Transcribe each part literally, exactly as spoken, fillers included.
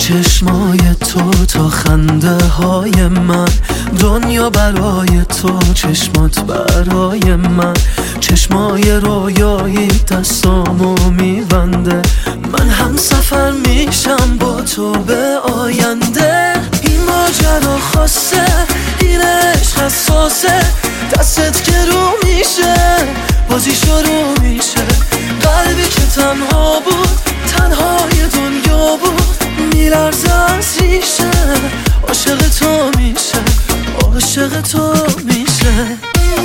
چشمای تو تا خنده های من، دنیا برای تو، چشمات برای من. چشمای رویایی دستامو میبنده، من هم سفر میشم با تو به آینده. این ماجرا خاصه، این عشق حساسه، دستت که رو میشه بازی شروع میشه. قلبی که تنها بود، تنهای دنیا بود، میلرزه از ریشه. عاشق تو میشه، عاشق تو میشه.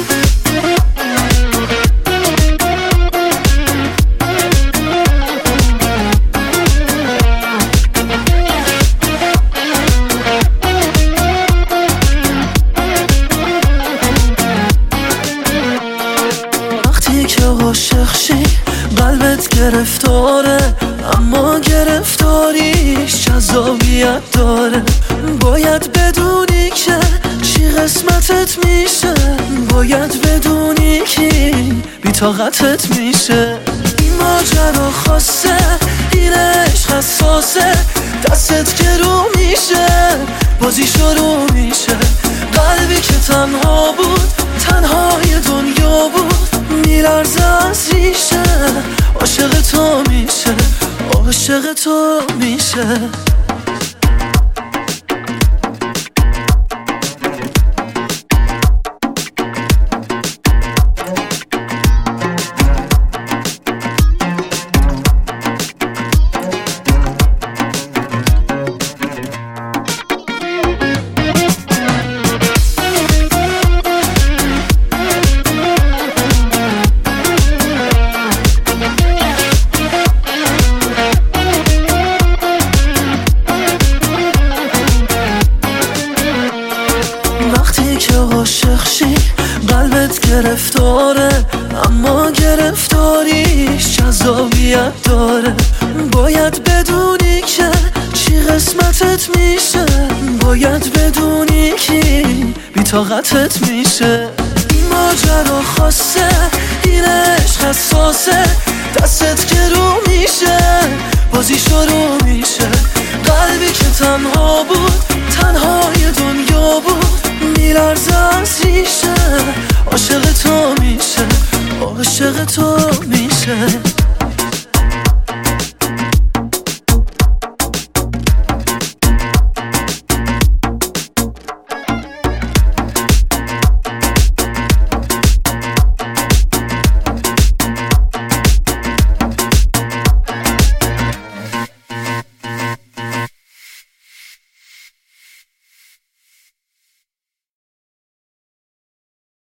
وقتی که عاشق شی قلبت گرفتاره، اما گرفتاریش جذابیت داره. باید بدونی که چی قسمتت میشه، باید بدونی که بی طاقتت میشه. این ماجرا خاصه، این عشق حساسه، دستت که رو میشه بازی شروع میشه. قلبی که تنها بود، تنهای دنیا بود، میلرزه از ریشه. عاشق تو میشه، عاشق تو میشه. وقتی که عاشق شی قلبت گرفتاره، اما گرفتاریش جذابیت داره. باید بدونی که چی قسمتت میشه، باید بدونی که بی طاقتت میشه. این ماجرا خاصه، این عشق حساسه، دستت که رو میشه بازی شروع میشه. قلبی که تنها بود، تنهای دنیا بود، میلرزه از ریشه. عاشق تو میشه، عاشق تو میشه.